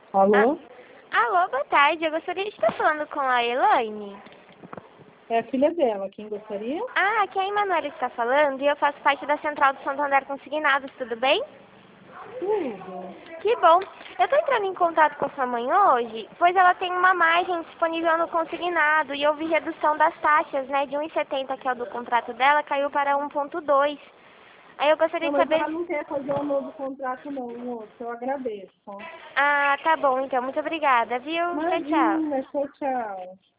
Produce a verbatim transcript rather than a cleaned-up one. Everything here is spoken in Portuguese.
Alô? Ah, alô, boa tarde. Eu gostaria de estar falando com a Elaine. É a filha dela. Quem gostaria? Ah, aqui é a Emanuela que está falando e eu faço parte da Central do Santander Consignados, tudo bem? Tudo. Que bom. Eu estou entrando em contato com a sua mãe hoje, pois ela tem uma margem disponível no consignado e houve redução das taxas, né? De um e setenta, que é o do contrato dela, caiu para um ponto dois. Aí eu gostaria Não, de mas saber... ela não quer fazer um novo contrato, não, moço. Eu agradeço. Ah, tá bom, então. Muito obrigada, viu? Tchau, tchau. Imagina, tchau, tchau.